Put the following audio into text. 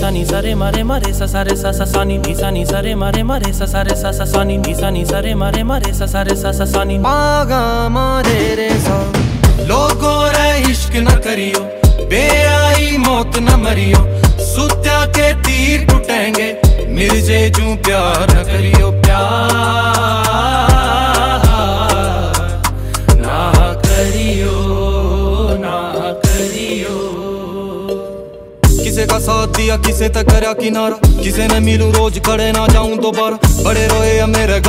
सा नी सा रे मारे मारे सा सा रे सा सा सा नी सा नी सा रे मारे मारे सा सा रे सा सा सा नी सा नी सा रे मारे मारे सा सा रे सा सा सा नी पागा मारे रे सा। लोगों रे इश्क न करियो, बेआई मौत न मरियो, सुत्या के तीर टूटेंगे, मिर्जे जू प्यार न करियो, प्यार ना करियो, ना करियो। किसे का साथ दिया किसे तक करया किनारा, किसे ने मिलूं रोज खड़े ना जाऊं दोबारा, बड़े रोए या मेरे